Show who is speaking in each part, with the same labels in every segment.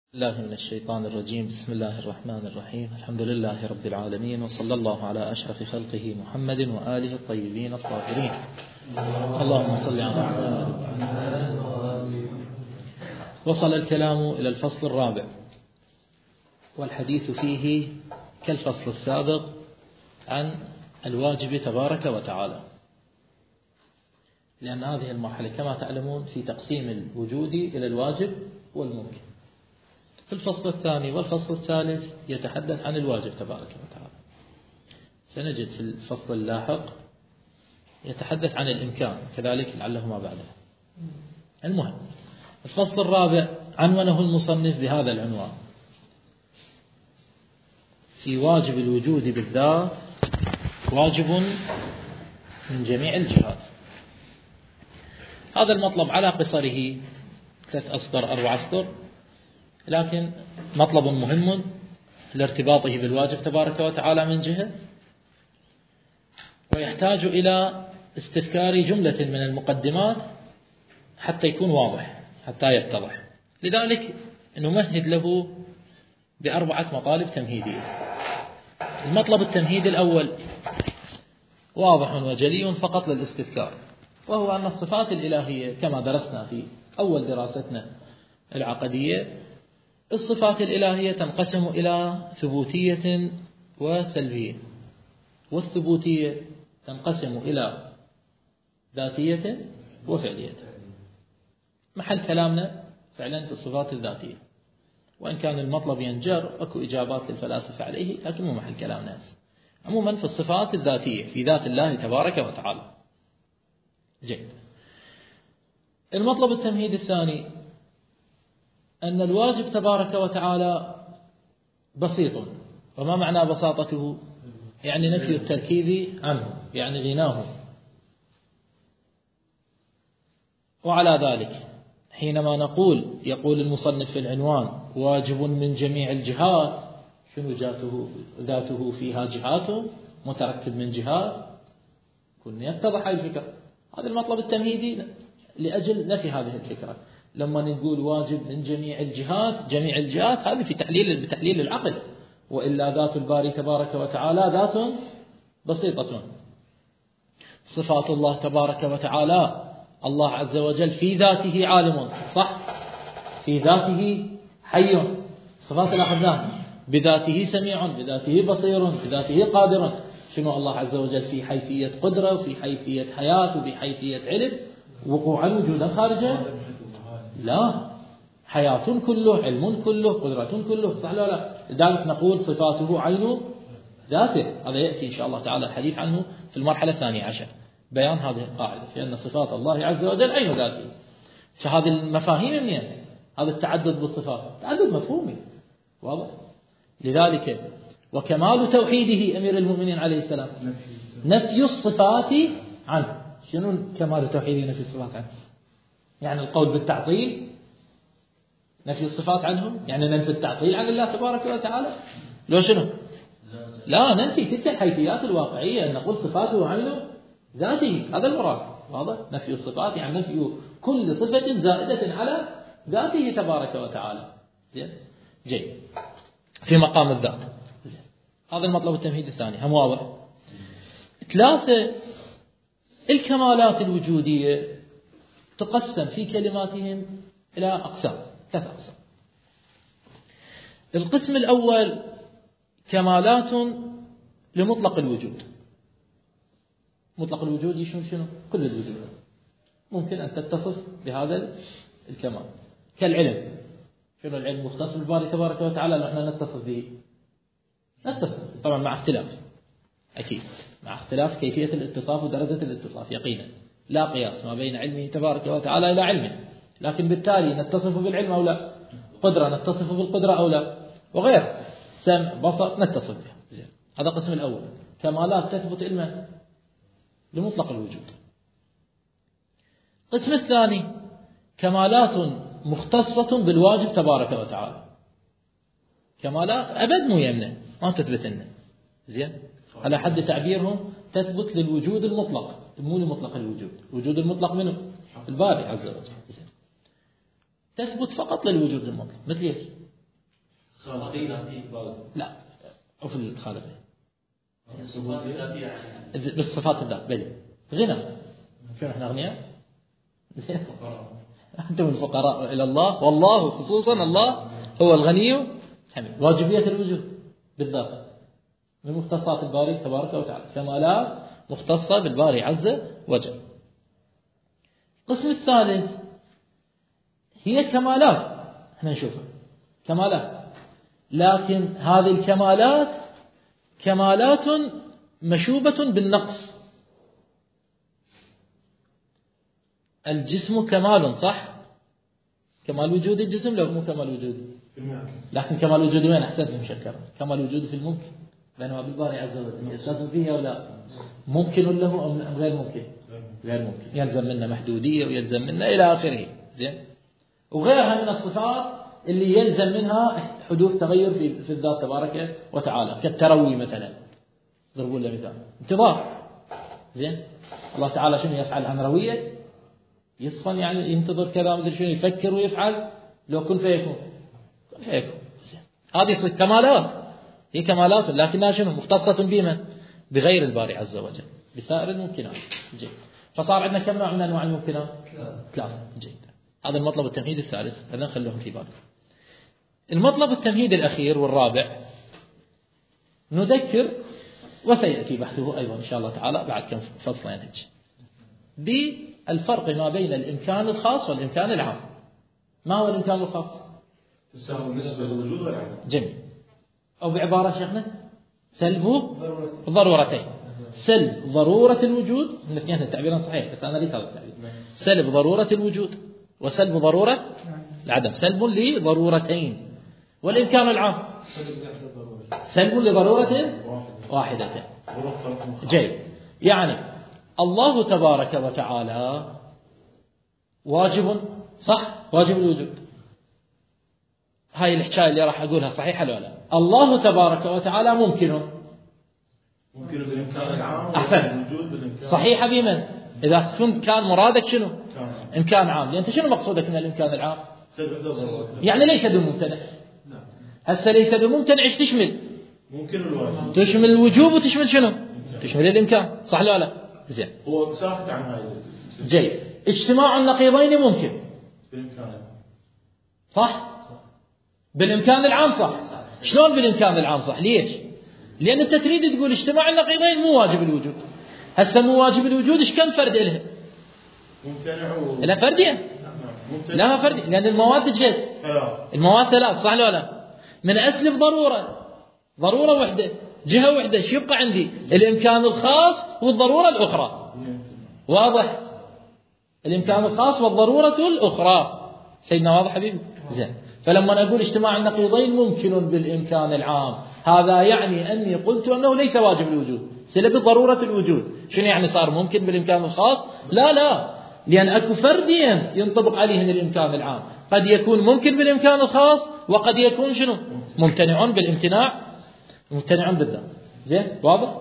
Speaker 1: الله من الشيطان الرجيم. بسم الله الرحمن الرحيم. الحمد لله رب العالمين، وصلى الله على أشرف خلقه محمد وآله الطيبين الطاهرين. اللهم صل على محمد. وصل الكلام إلى الفصل الرابع، والحديث فيه كالفصل السابق عن الواجب تبارك وتعالى، لأن هذه المرحلة كما تعلمون في تقسيم الوجود إلى الواجب والممكن. في الفصل الثاني والفصل الثالث يتحدث عن الواجب تبارك وتعالى. سنجد في الفصل اللاحق يتحدث عن الإمكان كذلك لعله ما بعده. المهم الفصل الرابع عنونه المصنف بهذا العنوان: في واجب الوجود بالذات واجب من جميع الجهات. هذا المطلب على قصره 3 أسطر 4 أسطر، لكن مطلب مهم لارتباطه بالواجب تبارك وتعالى من جهة، ويحتاج إلى استذكار جملة من المقدمات حتى يكون واضح، حتى يتضح. لذلك نمهد له ب4 مطالب تمهيدية. المطلب التمهيدي الأول واضح وجلي فقط للاستذكار، وهو أن الصفات الإلهية كما درسنا في أول دراستنا العقدية، الصفات الإلهية تنقسم إلى ثبوتية وسلبية، والثبوتية تنقسم إلى ذاتية وفعلية. محل كلامنا فعلا في الصفات الذاتية، وإن كان المطلب ينجر أكو إجابات للفلاسفة عليه، لكن مو محل كلامنا. عموما في الصفات الذاتية في ذات الله تبارك وتعالى. جيد. المطلب التمهيدي الثاني أن الواجب تبارك وتعالى بسيط. وما معنى بساطته؟ يعني نفي التركيب عنه، يعني غناه. وعلى ذلك حينما يقول المصنف في العنوان واجب من جميع الجهات، شنو ذاته فيها جهاته، متركب من جهات، كنا يتضح الفكرة. هذا المطلب التمهيدي لأجل نفي هذه الفكرة. لما نقول واجب من جميع الجهات هذه في بتحليل العقل، وإلا ذات الباري تبارك وتعالى ذات بسيطة. صفات الله تبارك وتعالى، الله عز وجل في ذاته عالم، صح؟ في ذاته حي، صفات الأخذناها، بذاته سميع، بذاته بصير، بذاته قادر. شنو الله عز وجل؟ في حيثية قدرة، وفي حيثية حياة، وفي حيثية علم، وقوعا وجودا خارجا. لا، حياة كله، علم كله، قدرة كله، صح لا لا؟ لذلك نقول صفاته عين ذاته. هذا يأتي إن شاء الله تعالى الحديث عنه في المرحلة 12، بيان هذه القاعدة في أن صفات الله عز وجل عين ذاته. فهذه المفاهيم منين؟ هذا التعدد بالصفات تعدد مفهومي واضح. لذلك وكمال توحيده أمير المؤمنين عليه السلام نفي الصفات عنه. شنو كمال توحيده نفي الصفات عنه؟ يعني القول بالتعطيل، نفي الصفات عنه، يعني ننفي التعطيل عن الله تبارك وتعالى. لو شنو؟ لا، ننفي تلك الحيثيات الواقعية، نقول صفاته عين ذاته، هذا المراد. واضح؟ نفي الصفات يعني نفي كل صفة زائدة على ذاته تبارك وتعالى. زين؟ جيد. في مقام الذات. زين. هذا المطلب التمهيدي الثاني، هم واضح. 3 الكمالات الوجودية تقسم في كلماتهم إلى أقسام، 3 أقسام. القسم الأول كمالات لمطلق الوجود. مطلق الوجود يشمل شنو؟ كل الوجود. ممكن أن تتصف بهذا الكمال كالعلم. شنو العلم؟ مختص بالباري تبارك وتعالى، نحن نتصف به، نتصف طبعا مع اختلاف، أكيد مع اختلاف كيفية الاتصاف ودرجة الاتصاف يقينا. لا قياس ما بين علمه تبارك وتعالى إلى علمه، لكن بالتالي نتصف بالعلم أو لا، قدرة نتصف بالقدرة أو لا، وغير سمع بصر نتصف به. زين. هذا القسم الأول، كمالات تثبت علما لمطلق الوجود. القسم الثاني كمالات مختصة بالواجب تبارك وتعالى. كمالات أبد مو يمنع، ما تثبت لنا. زين. على حد تعبيرهم تثبت للوجود المطلق، مو لمطلق الوجود. الوجود المطلق منه الباري عز وجل. تثبت فقط للوجود المطلق. مثل ايش؟ لا وفي الخالقين بالصفات الذات بل غنى شنو احنا اغنياء انتم الفقراء الى الله والله خصوصا الله هو الغني حميد. واجبية الوجود بالذات من مختصات الباري تبارك وتعالى، كمالات مختصة بالباري عز وجل. القسم الثالث هي كمالات احنا نشوفها كمالات، لكن هذه الكمالات كمالات مشوبة بالنقص. الجسم كمال صح، كمال وجود الجسم لو مو كمال وجودي، لكن كمال وجودي وين؟ أحسنت مشكرا، كمال وجودي في الممكن بينما بالباري عز وجل يلتزم فيه ولا ممكن له أم غير ممكن؟ غير ممكن، يلزم منا محدودية ويلزم منا إلى آخره. زين، وغيرها من الصفات اللي يلزم منها حدوث تغير في الذات تبارك وتعالى، كالتروي مثلا، ضربوا له مثال انتظار. زين، الله تعالى شنو يفعل عن روية؟ يصفن يعني ينتظر كذا مدري شنو، يفكر ويفعل، لو كن فيكون كن فيكون. زين، هذه صفة كمالات، هي كمالات لكنها شنو؟ مختصة بما؟ بغير الباري عز وجل، بسائر الممكنات. جيد، فصار عندنا كم نوع من أنواع الممكنات؟ ثلاثة. جيد، هذا المطلب التمهيدي الثالث، هذا نخلوهم في بالك. المطلب التمهيدي الأخير والرابع نذكر، وسيأتي بحثه أيضا إن شاء الله تعالى بعد كم فصل ينهج، بالفرق ما بين الإمكان الخاص والإمكان العام. ما هو الإمكان الخاص؟
Speaker 2: تساوي بالنسبة للوجود والعدم.
Speaker 1: جميل، أو بعبارة شيخنا سلب ضرورتين. سلب ضرورة الوجود، من الاثنين التعبيران صحيح بس أنا ليس هذا التعبير. سلب ضرورة الوجود وسلب ضرورة العدم، سلب لضرورتين. والإمكان العام سلب لضرورة واحدة. جيد، يعني الله تبارك وتعالى واجب صح، واجب الوجود. هاي الحكاية اللي راح أقولها صحيحة ولا لا؟ الله تبارك وتعالى ممكن
Speaker 2: بالإمكان العام.
Speaker 1: أحسن، صحيحة بمن؟ إذا كنت كان مرادك شنو؟ إمكان عام، لأنت شنو مقصودك من الإمكان العام؟ يعني ليس بممتنع. هسه ليس بممتنع إيش تشمل؟
Speaker 2: ممكن الواجب،
Speaker 1: تشمل الوجوب وتشمل شنو؟ تشمل الإمكان، صح لا لا؟ زين،
Speaker 2: هو ساكت عن هاي.
Speaker 1: جيد، اجتماع النقيضين ممكن
Speaker 2: بالإمكان
Speaker 1: صح؟ بالإمكان العام صح. شلون بالإمكان العام صح؟ ليش؟ لأن أنت تريد تقول اجتماع النقيضين مو واجب الوجود. هسه مو واجب الوجود إيش كم فرد إلها؟
Speaker 2: ممتنع
Speaker 1: لا فردية. لا ما فردي، لأن المواد جد المواد ثلاث صح ولا لا؟ من أسلب ضرورة وحدة، جهة وحدة، شو يبقى عندي؟ الإمكان الخاص والضرورة الأخرى. واضح؟ الإمكان الخاص والضرورة الأخرى. سيدنا واضح حبيبي؟ زين، فلما أقول اجتماع النقيضين ممكن بالإمكان العام، هذا يعني أني قلت أنه ليس واجب الوجود، سلب ضرورة الوجود. شنو يعني صار ممكن بالإمكان الخاص؟ لا، لأن أكو فردين ينطبق عليهن الإمكان العام، قد يكون ممكن بالإمكان الخاص وقد يكون شنو؟ ممتنع بالامتناع، ممتنع بالذات. زين، واضح؟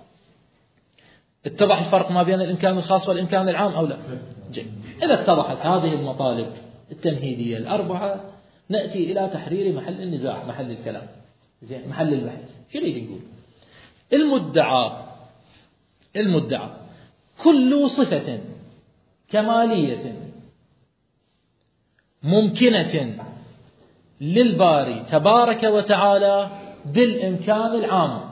Speaker 1: اتضح الفرق ما بين الإمكان الخاص والإمكان العام أو لا؟ جيد، إذا اتضحت هذه المطالب التمهيدية الأربعة نأتي إلى تحرير محل النزاع، محل الكلام. زين، محل البحث. شو اللي نقول؟ المدعى كل صفة كمالية ممكنة للباري تبارك وتعالى بالإمكان العام.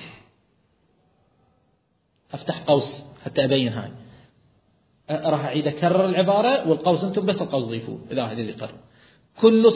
Speaker 1: أفتح قوس حتى أبين هاي، راح أعيد أكرر العبارة والقوس أنتم بس القوس ضيفوه إذا هذا اللي قرر. كل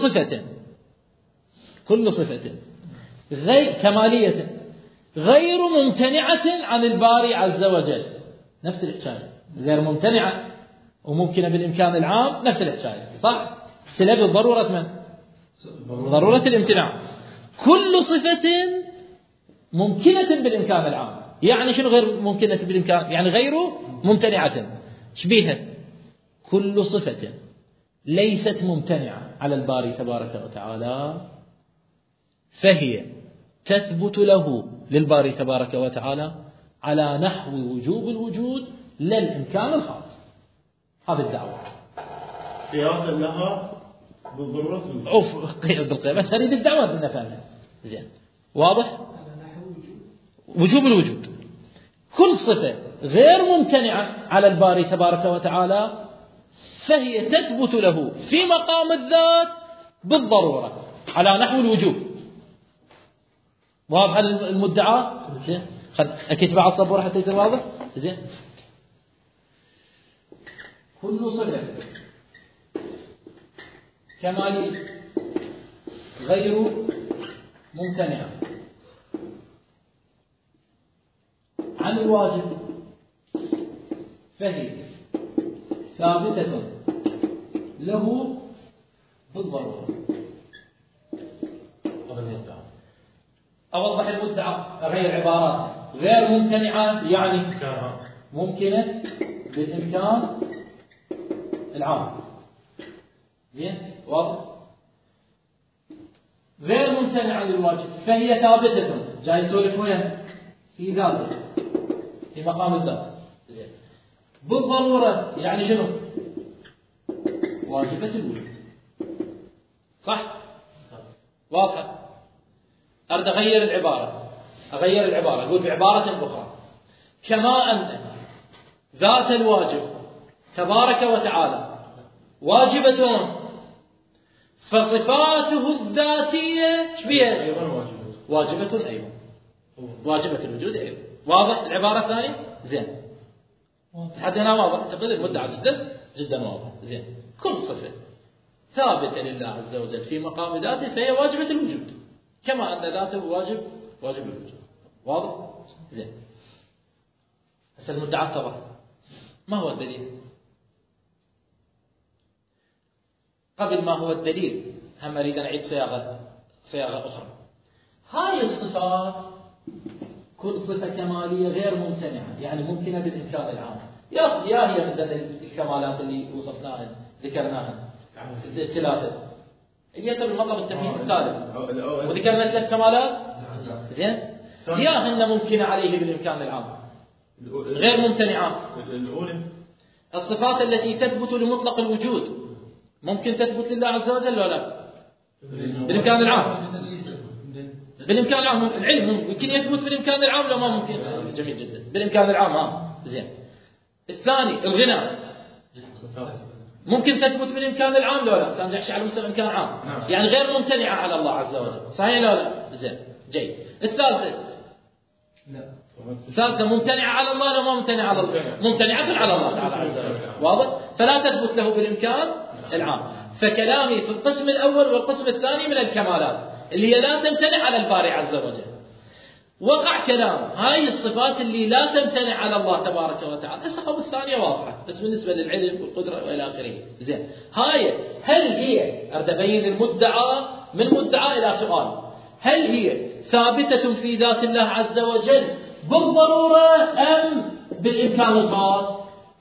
Speaker 1: صفة غير كمالية غير ممتنعة عن الباري عز وجل، نفس الحكاية، غير ممتنعة وممكنة بالإمكان العام، نفس الحكاية صح؟ سلب ضرورة من؟ ضرورة الامتناع. كل صفة ممكنة بالإمكان العام، يعني شنو غير ممكنة بالإمكان؟ يعني غير ممتنعة. شبيها كل صفة ليست ممتنعة على الباري تبارك وتعالى فهي تثبت له للباري تبارك وتعالى على نحو وجوب الوجود للإمكان الخاص. هذه الدعوة
Speaker 2: قياسا لها بالضرورة
Speaker 1: بالقيمة بس هذه الدعوة بدنا نفهمها زين. واضح؟ وجوب الوجود كل صفة غير ممتنعة على الباري تبارك وتعالى فهي تثبت له في مقام الذات بالضرورة على نحو الوجوب. واضح المدعى؟ أكيد بعد صبورة حتى يصير واضح. زين. كل صفة كمالية غير ممتنعة عن الواجب فهي ثابتة له بالضرورة. أوضح المدعى غير عبارات غير ممتنعة يعني ممكنة بالإمكان العام. زين واضح. غير ممتنعة عن الواجب فهي ثابتة جاي يسولف وين في ذاته في مقام الذات. زين بالضرورة يعني شنو واجبة الوجود. صح واضحة. أريد أغير العبارة أقول بعبارة أخرى كما أن ذات الواجب تبارك وتعالى واجبة فصفاته الذاتية شبيها واجبة أيضا واجبة الوجود أيضا. واضح العبارة الثانية؟ زين لحد هنا واضح. تقول المدعى جدا واضح. زين كل صفة ثابتة لله عز وجل في مقام ذاته فهي واجبة الوجود كما أن ذاته واجب الوجود. واضح؟ زين. هسه المدعى اتضح. ما هو الدليل؟ قبل ما هو الدليل هم أريد أن أعيد صياغة أخرى. هاي الصفات كل صفة كمالية غير ممتنعة يعني ممكنة بالإمكان العام. يا هي من الكمالات اللي وصفناها ذكرناها الثلاثة اللي هي المطلب التمهيد الثالث وذكرنا ثلاث كمالات. زين يا هن ممكنة عليه بالإمكان العام غير ممتنعات. الصفات التي تثبت لمطلق الوجود ممكن تثبت لله عز وجل ولا بالإمكان العام؟ بالإمكان العام. العلم ممكن يثبت بالإمكان العام لو ما ممكن. جميل جدا بالإمكان العام. زين. الثاني الغنى ممكن تثبت بالإمكان العام لو لا سنجحش على مستوى الإمكان العام يعني غير ممتنعة على الله عز وجل. صحيح لو لا؟ زين جيد. الثالثة ممتنعة على الله لو ما ممتنعة على الله ممتنعة على الله تعالى عز وجل. واضح. فلا تثبت له بالإمكان العام. فكلامي في القسم الأول والقسم الثاني من الكمالات اللي هي لا تمتنع على الباري عز وجل. وقع كلام هاي الصفات اللي لا تمتنع على الله تبارك وتعالى. الصفة الثانية واضحة بس بالنسبة للعلم والقدرة وإلى آخره. زين هاي هل هي أريد أبين المدعى من مدعى إلى سؤال هل هي ثابتة في ذات الله عز وجل بالضرورة أم بالإمكان الخاص؟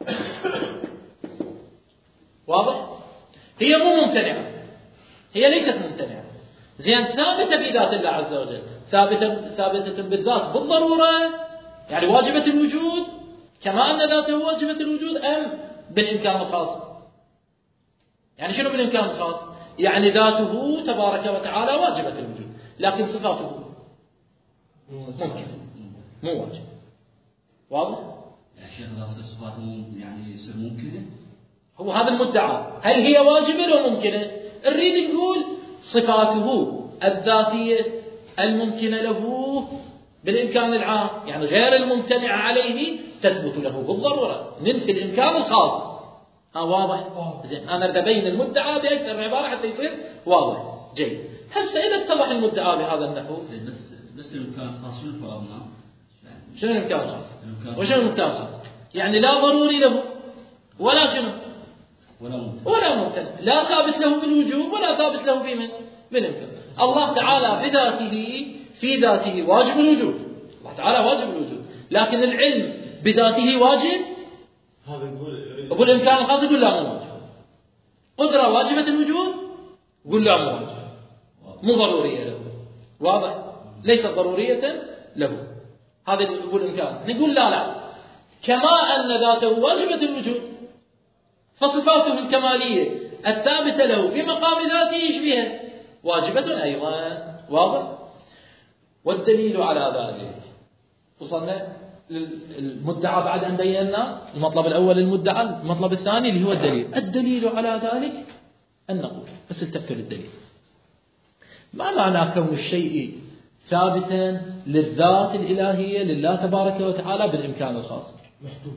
Speaker 1: واضح. هي مو ممتنعة هي ليست ممتنعة. زين ثابتة في ذات الله عز وجل ثابتة بالذات بالضرورة يعني واجبة الوجود كما أن ذاته واجبة الوجود أم بالإمكان الخاص؟ يعني شنو بالإمكان الخاص؟ يعني ذاته تبارك وتعالى واجبة الوجود لكن صفاته ممكن مو واجب. واضح؟
Speaker 3: الشيخ صفاته يعني يصير ممكنة.
Speaker 1: هو هذا المدعى هل هي واجبة أو ممكنة؟ نريد نقول صفاته الذاتية الممكنة له بالإمكان العام يعني غير الممتنع عليه تثبت له بالضرورة ننفي الإمكان الخاص. واضح؟ زين أنا أريد أبين المدعى بأكثر من عبارة حتى يصير واضح. جيد. هسه إذا اتضح المدعى بهذا النحو
Speaker 3: بس الإمكان الخاص شنو فرضنا؟
Speaker 1: شنو الإمكان الخاص؟ وشنو الإمكان الخاص؟ يعني لا ضروري له ولا شنو؟ ولا ممتنع لا ثابت له بالوجوب ولا ثابت له بمن؟ بالإمكان. الله تعالى بذاته في ذاته واجب الوجود. الله تعالى واجب الوجود لكن العلم بذاته واجب.
Speaker 2: هذا
Speaker 1: يقول الإمكان الخاص يقول لا مو واجب. قدرة واجبة الوجود يقول لا مو واجب مو ضرورية له. واضح. ليست ضرورية له. هذا يقول الإمكان. نقول لا كما أن ذاته واجبة الوجود فصفاته الكمالية الثابتة له في مقام ذاته يشبهه واجبة أيضا. واضح؟ والدليل على ذلك وصلنا المدعى بعد أن بينا المطلب الأول المدعى، المطلب الثاني اللي هو الدليل على ذلك أن نقول بس التفتوا للدليل. ما معنى كون الشيء ثابتا للذات الإلهية لله تبارك وتعالى بالإمكان الخاص؟
Speaker 2: محدود.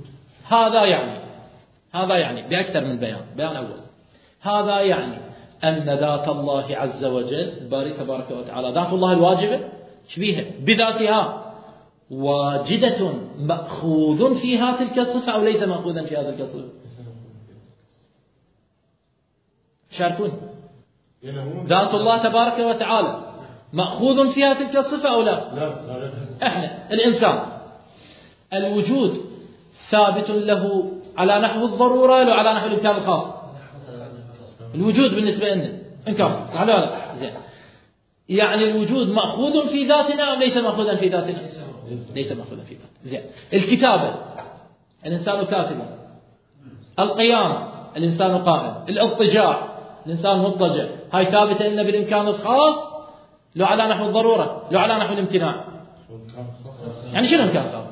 Speaker 1: هذا يعني بأكثر من بيان أول، هذا يعني أن ذات الله عز وجل تبارك وتعالى ذات الله الواجبة شبيهة بذاتها واجدة مأخوذ فيها تلك الصفة أو ليس مأخوذا فيها تلك الصفة؟ شاركون. ذات الله تبارك وتعالى مأخوذ فيها تلك الصفة أو لا؟
Speaker 2: لا.
Speaker 1: احنا الإنسان الوجود ثابت له على نحو الضرورة لو على نحو الإمكان الخاص؟ الوجود بالنسبة لنا إمكان صح لا؟ زين. يعني الوجود مأخوذ في ذاتنا أم ليس مأخوذا في ذاتنا؟ ليس مأخوذا في ذاتنا. زين. الكتابة الإنسان كاتب، القيام الإنسان قائم، الاضطجاع الإنسان مضطجع، هاي ثابتة لنا بالإمكان الخاص لو على نحو الضرورة لو على نحو الامتناع؟ يعني شنو إمكان خاص؟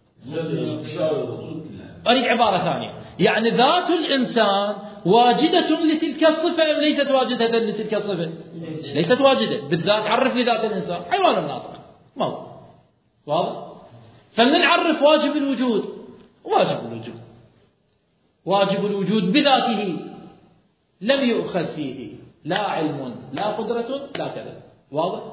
Speaker 1: أريد عبارة ثانية، يعني ذات الإنسان واجدة لتلك الصفة أم ليست واجدة لتلك الصفة؟ ليست واجدة بالذات. عرف لي ذات الإنسان. حيوان ناطق ما هو واضح؟ فمن عرف واجب الوجود، واجب الوجود بذاته لم يؤخذ فيه لا علم لا قدرة لا كذا. واضح؟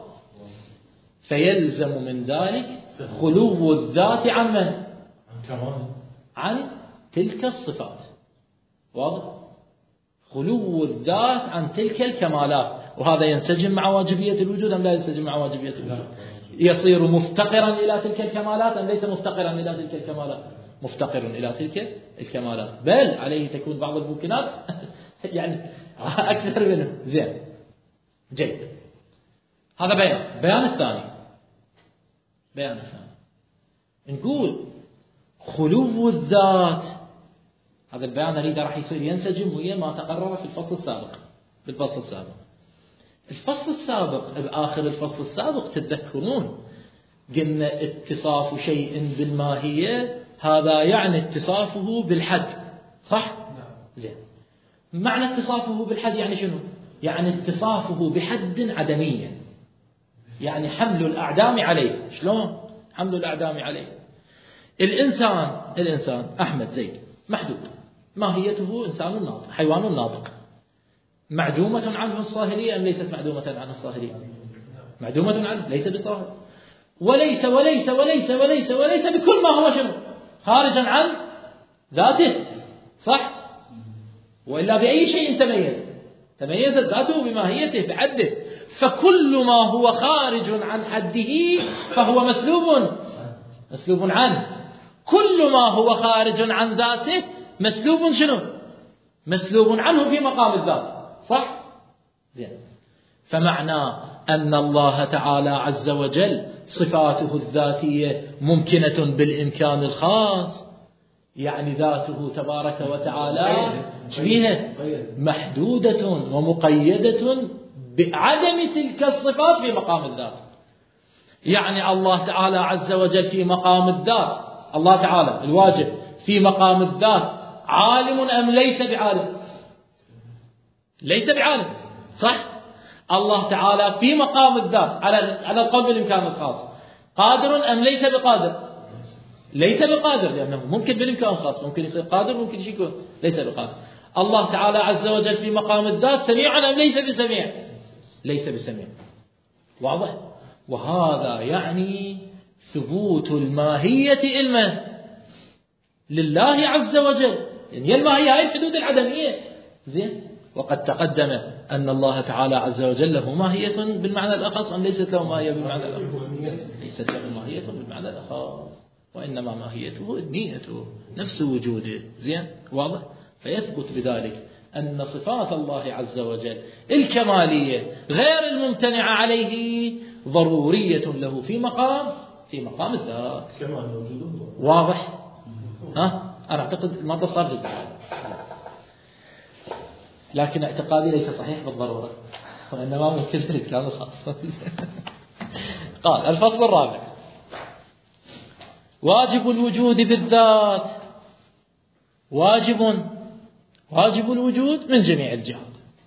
Speaker 1: فيلزم من ذلك خلو الذات عن من؟ عن تلك الصفات. واضح؟ خلو الذات عن تلك الكمالات. وهذا ينسجم مع واجبية الوجود أم لا ينسجم مع واجبية الوجود؟ يصير مفتقرا إلى تلك الكمالات أم ليس مفتقرا إلى تلك الكمالات؟ مفتقر إلى تلك الكمالات، بل عليه تكون بعض الممكنات يعني أكثر منه. زين جيد. هذا بيان الثاني. نقول خلو الذات، هذا البيان هذا راح يصير ينسجم ويا ما تقرر في الفصل السابق. الفصل السابق بآخر الفصل السابق تتذكرون قلنا اتصاف شيء بالماهية هذا يعني اتصافه بالحد، صح؟ زين. معنى اتصافه بالحد يعني شنو؟ يعني اتصافه بحد عدميا، يعني حمل الأعدام عليه. شلون حمل الأعدام عليه؟ الإنسان أحمد زيد محدود، ماهيته إنسان ناطق، حيوان ناطق. معدومة عنه الصاهرية أم ليست معدومة عنه الصاهرية؟ معدومة عنه، ليس بصاهر. وليس وليس وليس وليس وليس بكل ما هو شنو؟ خارجا عن ذاته، صح؟ وإلا بأي شيء تميزت ذاته بماهيته بحده. فكل ما هو خارج عن حده فهو مسلوب عنه. كل ما هو خارج عن ذاته مسلوب شنو؟ مسلوب عنه في مقام الذات، صح؟ زين. فمعنى أن الله تعالى عز وجل صفاته الذاتية ممكنة بالإمكان الخاص، يعني ذاته تبارك وتعالى شبيهة محدودة ومقيدة بعدم تلك الصفات في مقام الذات. يعني الله تعالى عز وجل في مقام الذات، الله تعالى الواجب في مقام الذات عالم أم ليس بعالم؟ ليس بعالم، صح؟ الله تعالى في مقام الذات على القول بالإمكان الخاص قادر أم ليس بقادر؟ ليس بقادر، لأنه ممكن بالإمكان الخاص ممكن يصير قادر ممكن يكون ليس بقادر. الله تعالى عز وجل في مقام الذات سميع أم ليس بسميع؟ ليس بسميع. واضح؟ وهذا يعني ثبوت الماهية علما لله عز وجل، يعني الماهية هاي الحدود العدمية. زين. وقد تقدم أن الله تعالى عز وجل له ماهية بالمعنى الأخص أم ليست له ماهية بالمعنى الأخص؟ ليست له ماهية بالمعنى الأخص، وإنما ماهيته نيته نفس وجوده. زين. واضح؟ فيثبت بذلك أن صفات الله عز وجل الكمالية غير الممتنعة عليه ضرورية له في مقام الذات. واضح؟ أنا أعتقد المادة صار جدا. لكن اعتقادي ليس صحيح بالضرورة، وإنما ممكن الإمكان الخاص. قال الفصل الرابع: واجب الوجود بالذات واجب الوجود من جميع الجهات.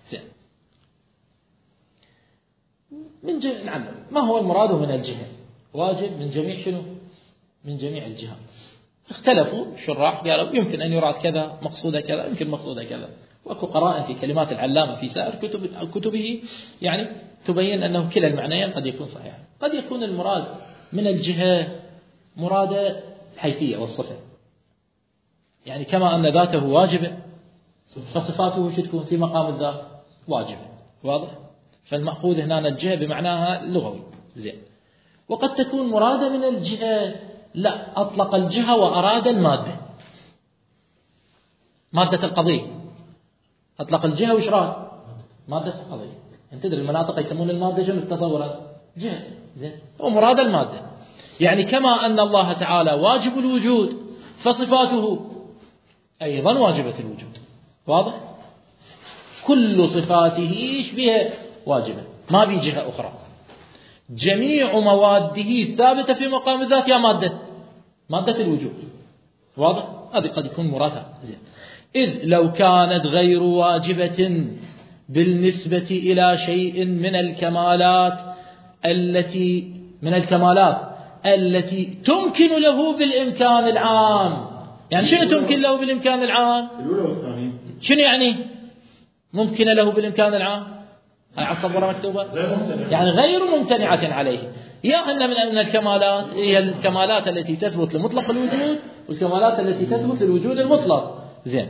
Speaker 1: نعم، ما هو المراد من الجهة؟ واجب من جميع شنو؟ من جميع الجهات. اختلفوا الشراح، قالوا يمكن أن يراد كذا مقصود كذا، يمكن مقصود كذا. وأكو قرائن في كلمات العلامة في سائر كتبه يعني تبين أنه كلا المعنيين قد يكون صحيح. قد يكون المراد من الجهة مراد الحيثية والصفة، يعني كما أن ذاته واجبة فصفاته تكون في مقام الذات واجبة. واضح؟ فالمأخوذ هنا الجهة بمعناها اللغوي. زين. وقد تكون مرادة من الجهة، لا، أطلق الجهة وأراد المادة، مادة القضية. أطلق الجهة وإيش راد؟ مادة القضية. أنت تدري المناطق يسمون المادة جمع تصورا جهة. زين. ومراد المادة، يعني كما أن الله تعالى واجب الوجود فصفاته أيضا واجبة الوجود. واضح؟ كل صفاته بها واجبة، ما بي جهة أخرى. جميع مواده ثابتة في مقام الذات يا مادة الوجود. واضح؟ هذه قد يكون مرادها. إذ لو كانت غير واجبة بالنسبة إلى شيء من الكمالات التي تمكن له بالإمكان العام. يعني شنو تمكن له بالإمكان العام؟ شنو يعني ممكن له بالإمكان العام؟ هاي على الصبورة مكتوبة، يعني غير ممتنعة عليه. يا أن من الكمالات هي الكمالات التي تثبت لمطلق الوجود، والكمالات التي تثبت للوجود المطلق. زين.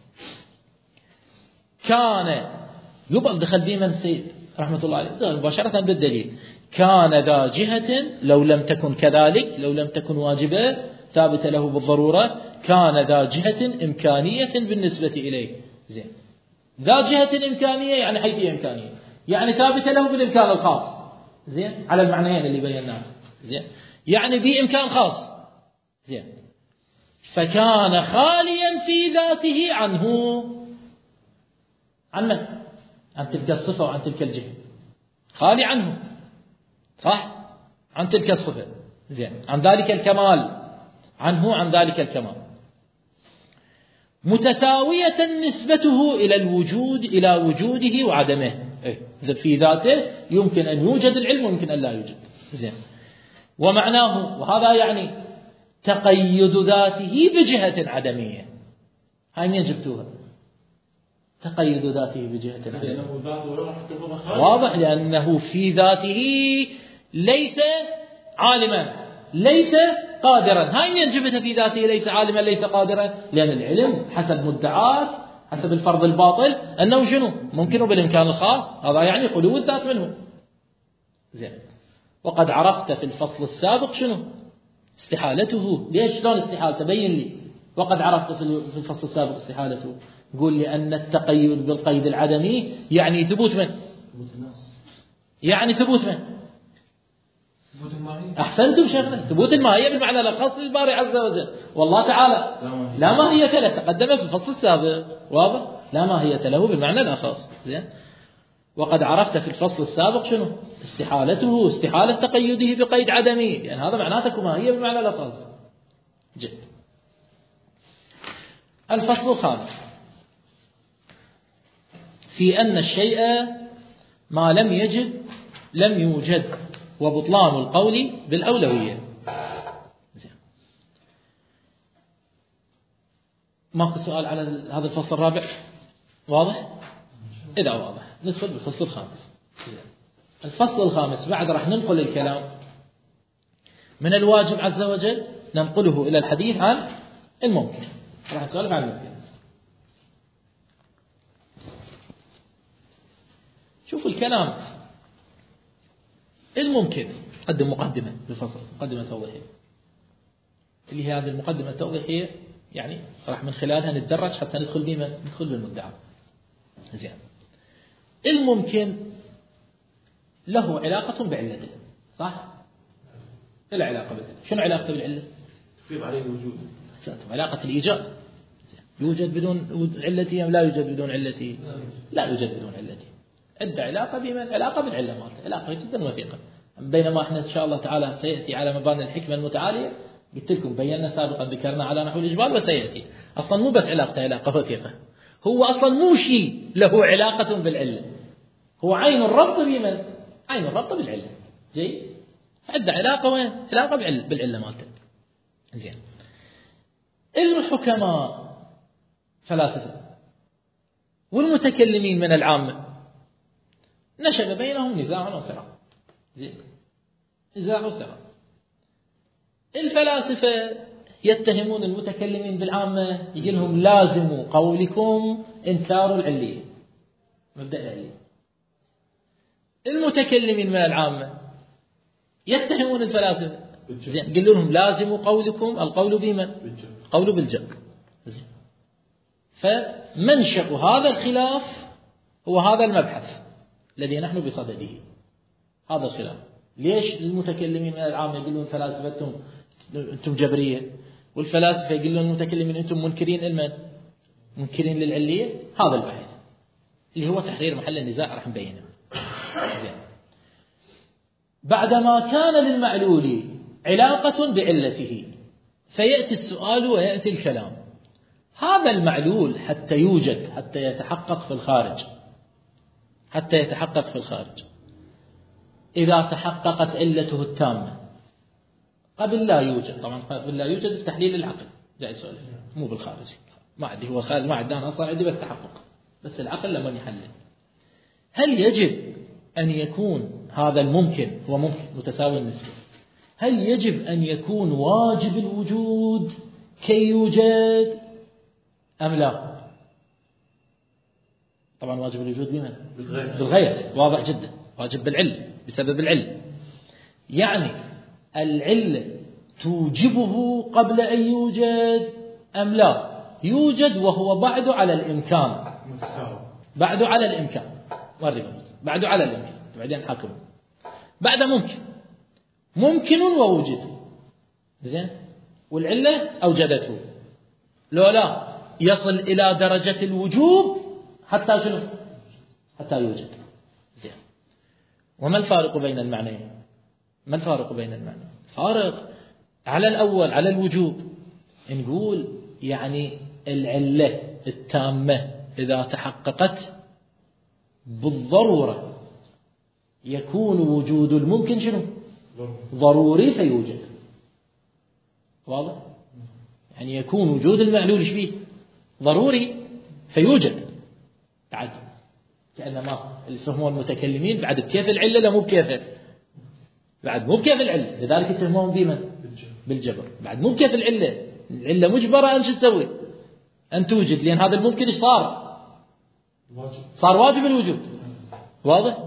Speaker 1: كان يبقى دخل بيمن سيد رحمة الله عليه مباشرة بالدليل: كان ذا جهة لو لم تكن كذلك، لو لم تكن واجبة ثابتة له بالضرورة، كان ذا جهة إمكانية بالنسبة إليه. زين. ذا جهة إمكانية يعني حيثية إمكانية، يعني ثابتة له بالإمكان الخاص. زين، على المعنيين اللي بيناه. زين، يعني بإمكان خاص. زين. فكان خاليا في ذاته عنه، عن من؟ عن تلك الصفة وعن تلك الجهة، خالي عنه، صح؟ عن تلك الصفة. زين. عن ذلك الكمال، عنه عن ذلك الكمال، متساوية نسبته إلى الوجود، إلى وجوده وعدمه. في ذاته يمكن أن يوجد العلم ويمكن أن لا يوجد. زين. ومعناه، وهذا يعني تقيد ذاته بجهة عدمية. هاي من جبتوها؟ تقيد ذاته بجهة عدمية. واضح، لأنه في ذاته ليس عالما، ليس قادرا. هاي من جبتها في ذاته ليس عالما ليس قادرا، لأن العلم حسب مدعاة، حسب الفرض الباطل، أنه شنو؟ ممكن بالإمكان الخاص. هذا يعني خلو الذات منه. زين. وقد عرفت في الفصل السابق شنو؟ استحالته. ليش؟ شلون استحالة؟ تبين لي. وقد عرفت في الفصل السابق استحالته. قول لي أن التقيد بالقيد العدمي يعني ثبوت من؟ يعني ثبوت من؟ أحسنتم شيخنا، ثبوت الماهية بالمعنى الخاص للباري عز وجل. والله تعالى لا ماهية له، تقدم في الفصل السابق. واضح؟ لا ماهية له بالمعنى الخاص. زين. وقد عرفت في الفصل السابق شنو؟ استحالته، استحالة تقيده بقيد عدمي، يعني هذا معناته ماهية بالمعنى الخاص. جد. الفصل الخامس في أن الشيء ما لم يجد لم يوجد، وبطلان القول بالأولوية. ماكو سؤال على هذا الفصل الرابع؟ واضح؟ إذا واضح ندخل بالفصل الخامس. الفصل الخامس بعد راح ننقل الكلام من الواجب عز وجل، ننقله إلى الحديث عن الممكن. راح نسولف عن الممكن. شوفوا الكلام الممكن. قدم مقدمة بالفصل، مقدمة توضيحية، اللي هي هذه المقدمة التوضيحية، يعني راح من خلالها نتدرج حتى ندخل بالمدعى. زين. الممكن له علاقة بعلته، صح؟ له علاقة بالعلة. شنو علاقته بالعلة؟
Speaker 2: تفيض عليه الوجود.
Speaker 1: علاقة الإيجاد. زين. يوجد بدون علته أم لا يوجد بدون علته؟ لا يوجد بدون علته. عندنا علاقة بمن؟ علاقة بالعلة مالته، علاقة جدا وثيقة. بينما احنا إن شاء الله تعالى سيأتي على مباني الحكمة المتعالية، قلت لكم بينا سابقا ذكرنا على نحو الإجمال وسيأتي. أصلا مو بس علاقته علاقة وثيقة، هو أصلا مو شيء له علاقة بالعلة، هو عين الربط بمن؟ عين الربط بالعلة. زين؟ فعندنا علاقة وين؟ علاقة بالعلة مالته. زين. الحكماء فلاسفة والمتكلمين من العامة نشب بينهم نزاع وصراع. زين؟ نزاع وصراع. الفلاسفة يتهمون المتكلمين بالعامة، يقول لهم لازم قولكم إنكار العلية، مبدأ العلية. المتكلمين من العامة يتهمون الفلاسفة، يقول لهم لازم قولكم القول بمن؟ القول بالجبر. فمنشأ هذا الخلاف هو هذا المبحث الذي نحن بصدده. هذا الخلاف ليش المتكلمين من العامة يقولون الفلاسفة أنتم جبرية، والفلاسفة يقولون المتكلمين أنتم منكرين المن؟ منكرين للعلية. هذا البحث اللي هو تحرير محل النزاع راح نبينه. بعدما كان للمعلول علاقة بعلته فيأتي السؤال ويأتي الكلام. هذا المعلول حتى يوجد، حتى يتحقق في الخارج، حتى يتحقق في الخارج، إذا تحققت علته التامة قبل لا يوجد. طبعا قبل لا يوجد في تحليل العقل، جاي سؤال مو بالخارج، ما عندي هو الخارج ما عندنا أصلا، عندي بس تحقق، بس العقل لما يحلل. هل يجب أن يكون هذا الممكن، هو ممكن متساوي النسبة، هل يجب أن يكون واجب الوجود كي يوجد أم لا؟ طبعا واجب الوجود بمن؟ بالغير، واضح جدا، واجب بالعلة بسبب العلة. يعني العلة توجبه قبل أن يوجد أم لا؟ يوجد وهو بعد على الإمكان، بعد على الإمكان، بعد على الإمكان، بعدين حاكم بعد ممكن ووجد. زين؟ والعلة أوجدته، لو لا يصل إلى درجة الوجوب حتى شنو؟ حتى يوجد. زين. وما الفارق بين المعنيين؟ ما الفارق بين المعنيين؟ فارق على الأول على الوجوب، نقول يعني العلة التامة إذا تحققت بالضرورة يكون وجود الممكن شنو؟ ضروري فيوجد. واضح؟ يعني يكون وجود المعلول ايش فيه؟ ضروري فيوجد. بعد كأنما اللي يسمون المتكلمين بعد بكيف العلة لا مو بكيف، بعد مو بكيف العلة، لذلك يتهمون بمن؟ بالجبر. بعد مو بكيف العلة مجبرة أن شو تسوي؟ أن توجد، لأن هذا الممكن ايش صار؟ صار واجب الوجود. واضح؟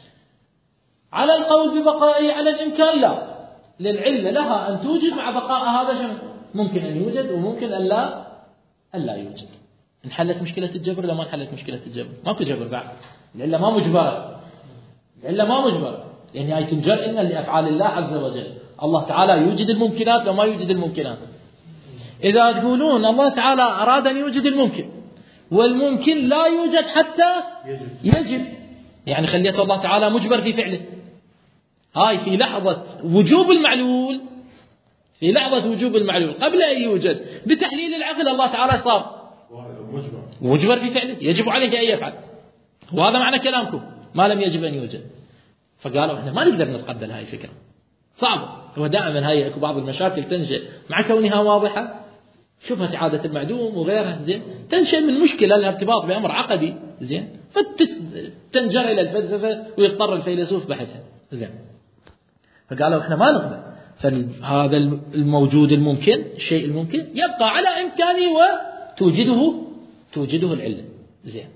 Speaker 1: على القول ببقائه على الإمكان لا، للعلة لها أن توجد مع بقاء هذا شنو؟ ممكن أن يوجد وممكن أن لا يوجد. انحلت مشكلة الجبر لما انحلت مشكلة الجبر؟ ماكو جبر بعد، العلة ما مجبرة، العلة ما مجبرة، لأن هي تنجر إن لأفعال الله عز وجل. الله تعالى يوجد الممكنات وما يوجد الممكنات. إذا تقولون الله تعالى أراد أن يوجد الممكن والممكن لا يوجد حتى يجب، يعني خليته الله تعالى مجبر في فعله. هاي في لحظة وجوب المعلول، في لحظة وجوب المعلول قبل أن يوجد بتحليل العقل الله تعالى صار مجبر في فعله، يجب عليه أن يفعل. وهذا معنى كلامكم ما لم يجب أن يوجد. فقالوا احنا ما نقدر نتقبل هاي الفكرة، صعبة. هو دائما هاي بعض المشاكل تنشأ مع كونها واضحة، شبهة إعادة المعدوم وغيرها، زين، تنشأ من مشكلة الارتباط بأمر عقدي، زين، فتنجر إلى الفلسفة ويضطر الفيلسوف بحثها، زين. فقالوا احنا ما نقبل، فهذا الموجود الممكن، الشيء الممكن يبقى على إمكانه وتوجده العلة، زين.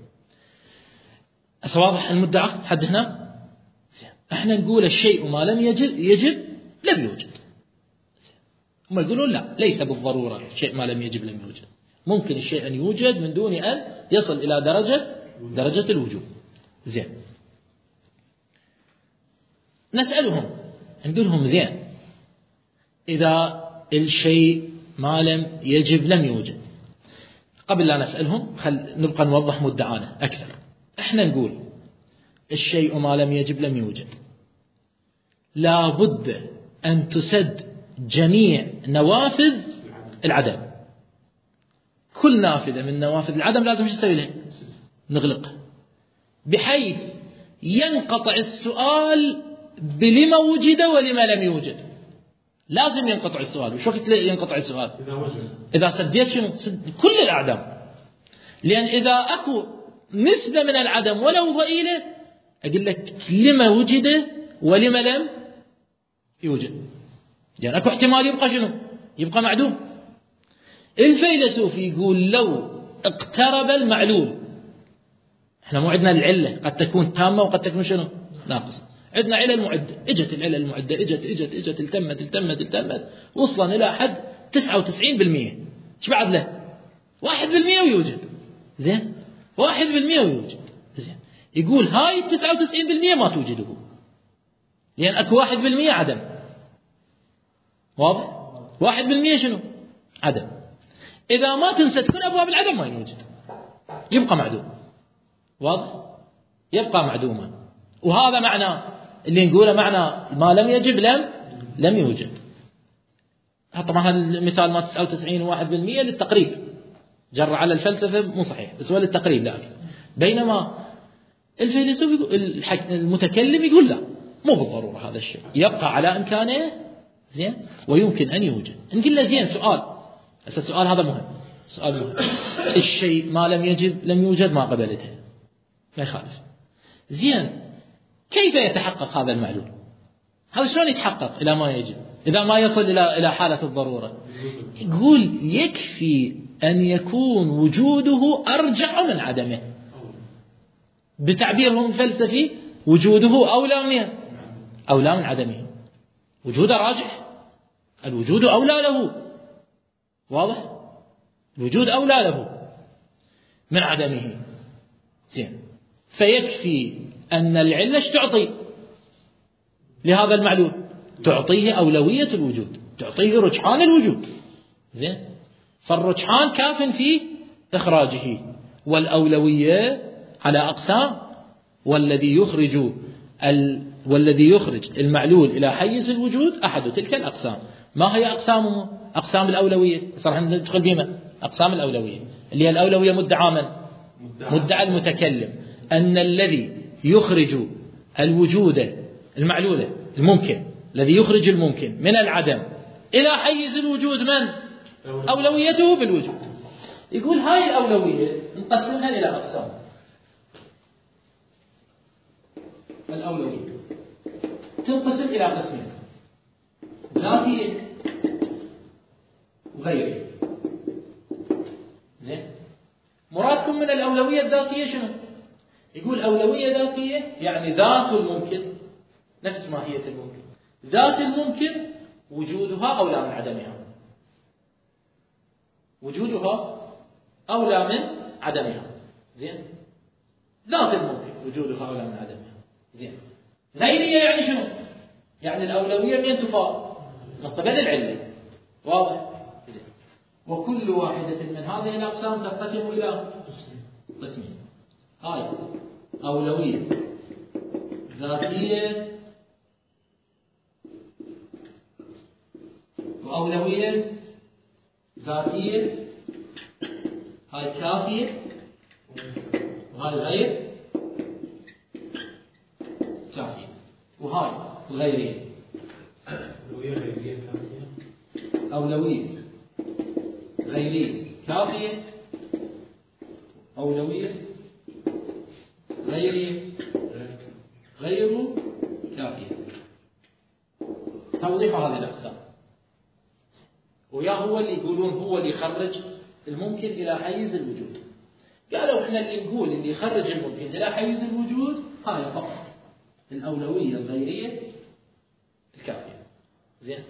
Speaker 1: واضح المدعى حد هنا؟ زين. احنا نقول الشيء ما لم يجب لم يوجد. هم يقولون لا، ليس بالضرورة الشيء ما لم يجب لم يوجد، ممكن الشيء أن يوجد من دون أن يصل إلى درجة الوجوب. زين. نسألهم نقول لهم زين، إذا الشيء ما لم يجب لم يوجد، قبل لا نسألهم نبقى نوضح مدعانا أكثر. احنا نقول الشيء ما لم يجب لم يوجد، لا بد أن تسد جميع نوافذ العدم. كل نافذة من نوافذ العدم لازم نسوي لها نغلقها، بحيث ينقطع السؤال بلما وجد ولما لم يوجد. لازم ينقطع السؤال. وش وقت ينقطع السؤال؟ إذا سديت شنو؟ كل الأعدام. لأن إذا أكو نسبة من العدم ولو ضئيلة أقول لك لما وجد ولما لم يوجد. يعني أكو احتمال يبقى شنو؟ يبقى معدوم. الفيلسوف يقول لو اقترب المعلول، احنا مو عندنا العلة قد تكون تامة وقد تكون شنو؟ ناقصة. عندنا علل معدة، اجت العلل المعدة اجت التمت وصلا إلى حد 99%. ايش بعد له؟ 1% ويوجد. زين 1% ويوجد. زين يقول هاي 99% ما توجده، لأن اكو 1% عدم. واضح؟ 1% شنو؟ عدم. إذا ما تنسد كل أبواب العدم ما يوجد، يبقى معدوم. واضح؟ يبقى معدوما. وهذا معنى اللي نقوله معنى ما لم يجب لم يوجد. طبعا هذا المثال ما 99 و1% للتقريب، جر على الفلسفة مو صحيح، بس هو للتقريب لا أكثر. بينما الفيلسوف المتكلم يقول لا، مو بالضرورة هذا الشيء، يبقى على إمكانه. زين ويمكن أن يوجد. نقول له زين سؤال، بس السؤال هذا مهم، السؤال مهم. الشيء ما لم يجب لم يوجد ما قبلته، ما يخالف. زين كيف يتحقق هذا المعلول؟ هذا شلون يتحقق إلى ما يجب إذا ما يصل إلى حالة الضرورة؟ يقول يكفي أن يكون وجوده أرجح من عدمه. بتعبيرهم الفلسفي وجوده أولى من عدمه. وجوده راجح، الوجود أولى له. واضح؟ الوجود أولى له من عدمه. زين فيكفي أن العلة تعطي لهذا المعلول، تعطيه أولوية الوجود، تعطيه رجحان الوجود. زين فالرجحان كاف في إخراجه، والأولوية على أقسام. والذي يخرج المعلول إلى حيز الوجود أحد تلك الأقسام. ما هي أقسامه؟ أقسام الأولوية. صراحة ندخل بما أقسام الأولوية اللي هي الأولوية مدعى المتكلم أن الذي يخرج الوجود المعلولة الممكن، الذي يخرج الممكن من العدم إلى حيز الوجود من؟ أولويته بالوجود. يقول هاي الأولوية نقسمها إلى أقسام. الأولوية تنقسم إلى قسمين: ذاتية وغيرية. زين مرادكم من الأولوية الذاتية شنو؟ يقول أولوية ذاتية يعني ذات الممكن، نفس ماهية الممكن. ذات الممكن وجودها أولى من عدمها، وجودها أولى من عدمها. زين ذات الممكن وجودها أولى من عدمها. زين غيرية يعني شنو؟ يعني الأولوية من تفاضل من قبل العلة. واضح؟ زين وكل واحدة من هذه الأقسام تنقسم إلى قسمين. هاي أولوية ذاتية وأولوية ذاتية. هاي كافية وهاي غير كافية، وهاي غيرية. أولوية غيرية كافية، أولوية غيرية غير كافية. توضيح هذه الأقسام. ويا هو اللي يقولون هو اللي يخرج الممكن إلى حيز الوجود. قالوا إحنا اللي نقول اللي يخرج الممكن إلى حيز الوجود هاي فقط الأولوية الغيرية الكافية. زين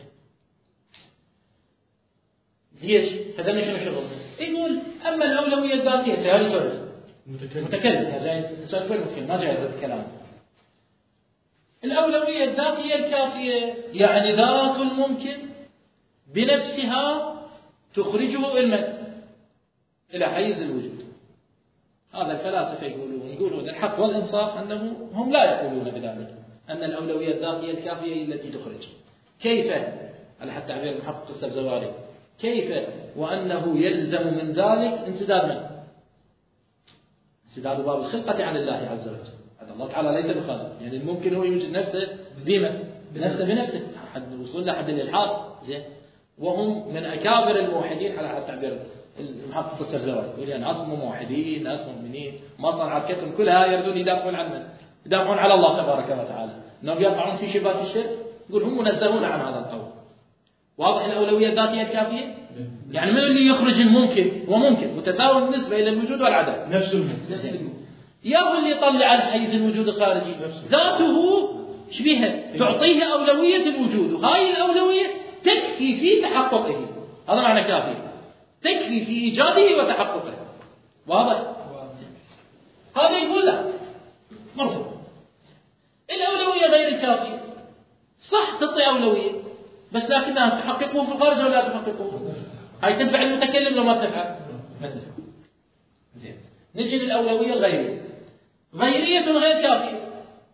Speaker 1: ليش؟ هذا شنو شغل؟ يقول أما الأولوية الذاتية سياري سولف متكلم زين سولف المتكلم ما جاي هذا الكلام. الأولوية الذاتية الكافية يعني ذات الممكن بنفسها تخرجه إلى حيز الوجود. هذا الفلاسفة يقولون الحق والإنصاف أنه هم لا يقولون بذلك، أن الأولوية الذاتية الكافية هي التي تخرج. كيف؟ على حتى تعبير المحقق السبزواري، كيف وأنه يلزم من ذلك انسداد من؟ انسداد باب الخلقة عن الله عز وجل. هذا الله تعالى ليس بخالق، يعني الممكن هو يوجد نفسه بنفسه حد وصول لحد الإلحاد. زين، وهم من أكابر الموحدين على حد تعبير المحقق السبزواري، يقول يعني ناس موحدين، ناس مؤمنين، ما صار عركتهم كلها يردون يدافعون عن من؟ يدافعون على الله تبارك وتعالى، انهم يقعون في شبهات الشرك. يقول هم منزهون عن هذا القول. واضح الأولوية الذاتية الكافية؟ يعني من اللي يخرج الممكن؟ وممكن متساوي بالنسبة إلى الوجود والعدم،
Speaker 2: نفس الممكن.
Speaker 1: يا اللي يطلع عن حيز الوجود الخارجي ذاته شبيهة تعطيه أولوية الوجود، وهاي الأولوية تكفي في تحققه. هذا معنى كافي، تكفي في إيجاده وتحققه. واضح؟ هذا يقول لا، مرفوض. الأولوية غير الكافية، صح تعطي أولوية بس لكنها تحققه في الخارج أو لا تحققه. هاي تنفع المتكلم لو ما تنفع؟ ما تنفع. زين، نجي للأولوية الغيرية. غيرية غير كافية،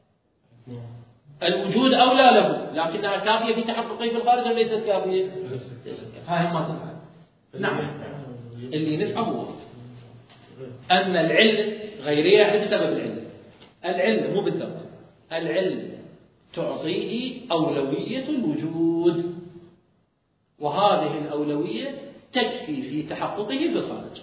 Speaker 1: الوجود أولى له لكنها كافية في تحققه في الخارج أو ليست كافية؟ ليست كافية. هاي ما تنفع. نعم، اللي نفعه هو أن العلة غيرية يعني بسبب العلة. العلة مو بالذات، العلة تعطيه أولوية الوجود، وهذه الأولوية تكفي في تحققه في الخارج.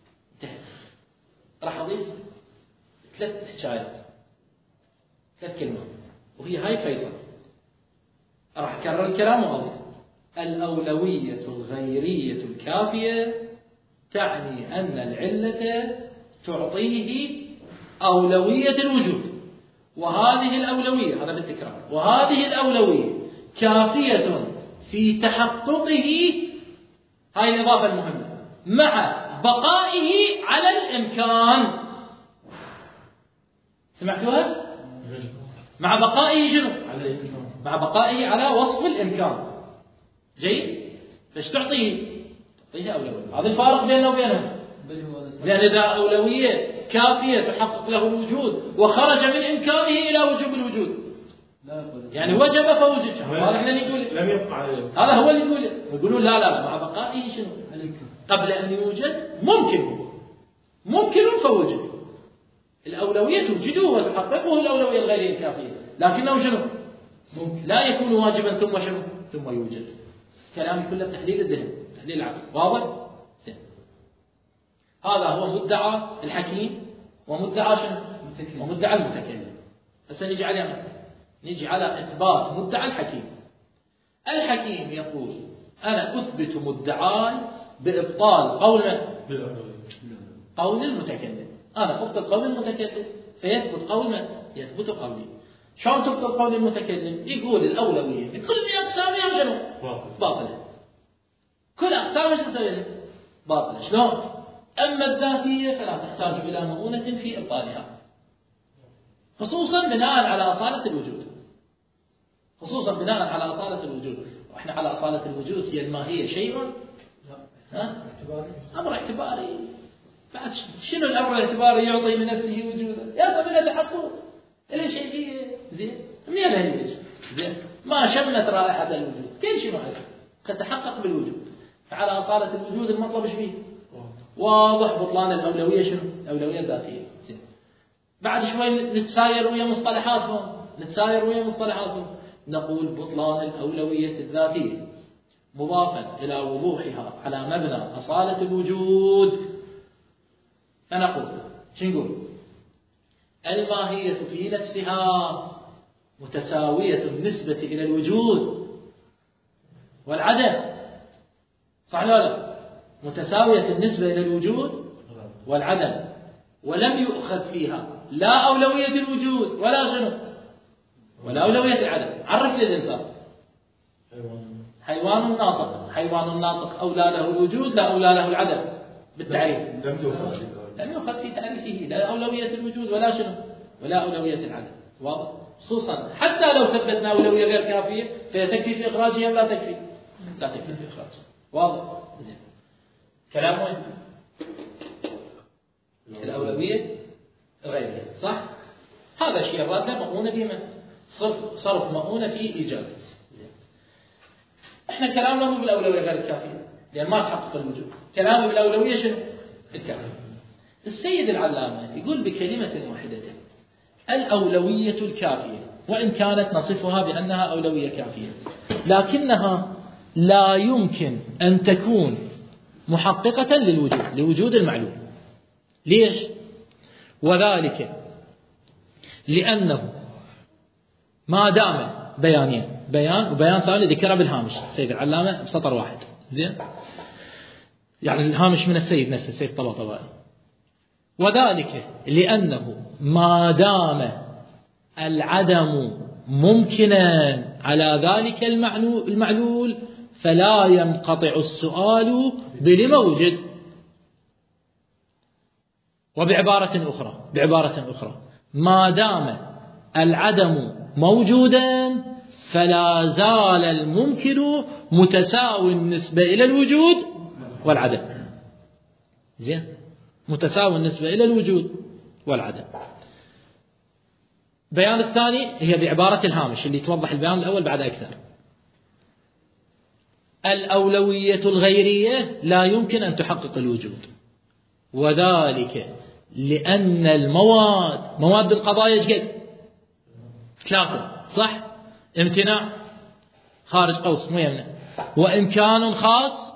Speaker 1: راح أضيف 3 حكايات، 3 كلمات، وهي هاي فيصل. راح أكرر الكلام وأضيف: الأولوية الغيرية الكافية تعني أن العلة تعطيه أولوية الوجود، وهذه الأولوية، هذا بالتكرار، وهذه الأولوية كافية في تحققه، هاي الإضافة المهمة، مع بقائه على الإمكان. سمعتوها؟ مع بقائه شنو؟ مع بقائه على وصف الإمكان. جيد؟ فايش تعطيه؟ تعطيه أولوية. هذا الفارق بيننا وبينهم. زين، إذا أولوية كافية تحقق له الوجود وخرج من إمكانه إلى وجوب الوجود، يعني وجب فوجد، هذا احنا نقول
Speaker 2: لم يبقى عليه.
Speaker 1: هذا هو اللي يقولون لا مع بقائه شنو؟ قبل أن يوجد ممكن فوجد. الأولوية توجده وتحققه الأولوية الغير الكافية، لكنه شنو؟ ممكن لا يكون واجبا ثم شنو؟ ثم يوجد. كلامي كله بتحليل الذهن، تحليل العقل. واضح؟ هذا هو مدعى الحكيم ومدعى شنو؟ ومدعى المتكلم. هسه نجي على إثبات مدعى الحكيم. الحكيم يقول: أنا أثبت مدعاي بإبطال قول المتكلم. أنا أبطل قول المتكلم فيثبت قول من؟ يثبت قولي. شلون تبطل قول المتكلم؟ يقول الأولوية بكل أقسامها شنو؟ باطلة. كل أقسامها شنو نسوي لها؟ باطلة. شلون؟ أما الذاتية فلا تحتاج إلى مؤونة في إبطالها، خصوصا بناء على أصالة الوجود. وإحنا على أصالة الوجود هي الماهية شيء أمر اعتباري. بعد شنو الأمر الاعتباري يعطي من نفسه وجودا؟ يا من تحقق إلى شيء زين منين هي زين ما شمت رائحة الوجود، كل شيء ما تتحقق بالوجود. فعلى أصالة الوجود المطلب ايش فيه؟ واضح. بطلان الأولوية شنو؟ الأولوية الذاتية. زين، بعد شوي نتساير ويا مصطلحاتهم، نقول بطلان الأولوية الذاتية مضافا إلى وضوحها على مبنى أصالة الوجود. فنقول شو نقول؟ الماهية في نفسها متساوية النسبة إلى الوجود والعدم، صح ولا لا؟ متساوية النسبة إلى الوجود والعدم، ولم يؤخذ فيها لا أولوية الوجود ولا شنو؟ ولا أولوية العدم. عرف للإنسان حيوان ناطق أولى له الوجود لا أولى له العدم بالتعريف. لم يؤخذ في تعريفه لا أولوية الوجود ولا شنو؟ ولا أولوية العدم. واضح؟ خصوصا حتى لو ثبتنا أولوية غير كافية فيتكفي في إخراجها أو لا تكفي؟ لا تكفي في إخراجها. واضح؟ زين، كلام مهم. الأولوية غيرها، صح؟ هذا الشيء الراتب مؤونة بما صرف مؤونة في إيجاد. احنا كلامنا مو بالأولوية غير الكافية لأن ما تحقق الوجود، كلامه بالأولوية شنو؟ الكافية. السيد العلامة يقول بكلمة واحدة الأولوية الكافية، وإن كانت نصفها بأنها أولوية كافية لكنها لا يمكن أن تكون محققة لوجود المعلوم. ليش؟ وذلك لأنه ما دام بيان وبيان ثاني ذكر بالهامش السيد العلامة بسطر واحد، زين؟ يعني الهامش من السيد نفسه السيد طباطبائي. وذلك لأنه ما دام العدم ممكنا على ذلك المعلول فلا ينقطع السؤال بلما وجد. وبعبارة أخرى ما دام العدم موجودا فلا زال الممكن متساوي النسبة إلى الوجود والعدم. زين؟ متساوي النسبة إلى الوجود والعدم. بيان الثاني هي بعبارة الهامش اللي توضح البيان الأول بعد أكثر. الأولوية الغيرية لا يمكن أن تحقق الوجود، وذلك لأن مواد القضايا قد 3 صح؟ امتناع خارج قوس مو يمنع، وإمكان خاص،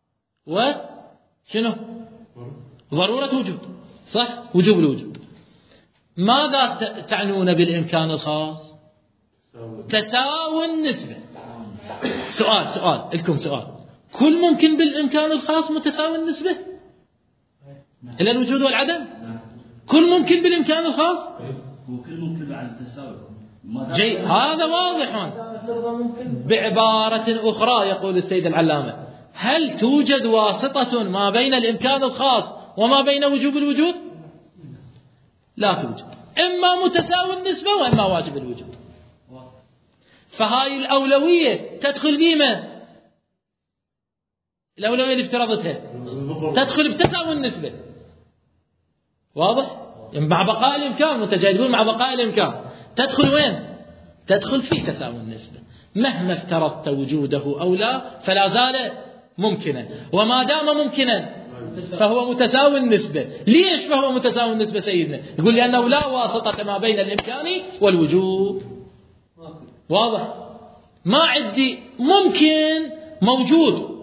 Speaker 1: وشنو؟ ضرورة وجود، صح؟ وجوب الوجود. ماذا تعنون بالإمكان الخاص؟ تساوي النسبة. سؤال لكم سؤال، كل ممكن بالإمكان الخاص متساوي النسبة إلى الوجود والعدم؟ كل ممكن بالإمكان الخاص؟
Speaker 3: وكل ممكن بعد التساوي.
Speaker 1: هذا واضح. بعبارة أخرى يقول السيد العلامة هل توجد واسطة ما بين الإمكان الخاص وما بين وجوب الوجود؟ لا توجد، إما متساوي النسبة وإما واجب الوجود. فهاي الأولوية تدخل بما الأولوية اللي افترضتها تدخل بتساوي النسبة، واضح؟ مع بقاء الإمكان، وانت جاي تقول مع بقاء الإمكان تدخل وين؟ تدخل في تساوي النسبة مهما افترضت وجوده أو لا فلا زال ممكنا، وما دام ممكنا فهو متساوي النسبة. ليش فهو متساوي النسبة سيدنا؟ يقول لأنه لا واسطة ما بين الإمكان والوجود. واضح؟ ما عندي ممكن موجود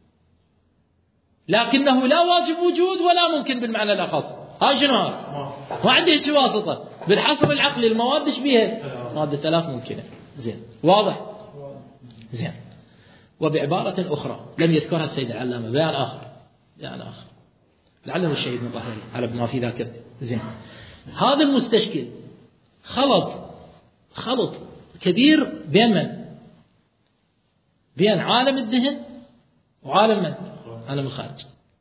Speaker 1: لكنه لا واجب وجود ولا ممكن بالمعنى الأخص. هاي شنو هذا؟ ما عندي هيك واسطة. بالحصر العقلي المواد ايش بيها؟ مادة 3 ممكنة. زين، واضح؟ زين. وبعبارة أخرى لم يذكرها السيد العلامة، بيان آخر لعله الشهيد مطهر على ما في ذاكرته. زين، هذا المستشكل خلط كبير بين من؟ بين عالم الذهن وعالم من؟ عالم الخارج.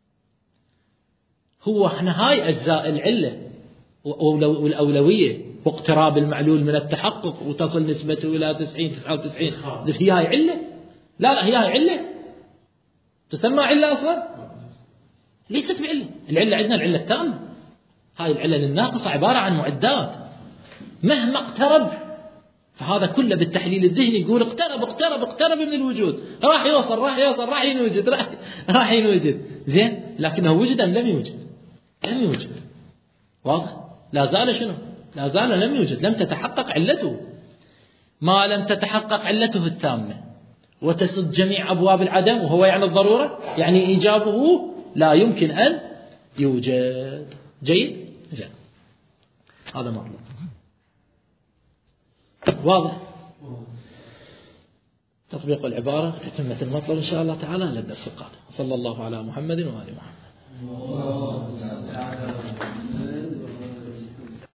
Speaker 1: هو احنا هاي أجزاء العلة والأولوية واقتراب المعلول من التحقق وتصل نسبته إلى 99 هي هاي علة؟ لا هي هاي علة تسمى علة أصلا؟ ليست بعلة. العلة عندنا العلة التامة، هاي العلة الناقصة عبارة عن معدات مهما اقترب، فهذا كله بالتحليل الذهني يقول اقترب من الوجود، راح يوصل راح ينوجد. زين، لكنه وجد أم لم يوجد؟ لم يوجد. واضح؟ لا زال شنو؟ لا زال لم يوجد، لم تتحقق علته. ما لم تتحقق علته التامة وتسد جميع أبواب العدم، وهو يعني الضرورة، يعني إيجابه لا يمكن أن يوجد. جيد؟ زين، هذا مطلب واضح. تطبيق العبارة تتمة المطلب إن شاء الله تعالى للدرس القادم. صلى الله على محمد وآل محمد.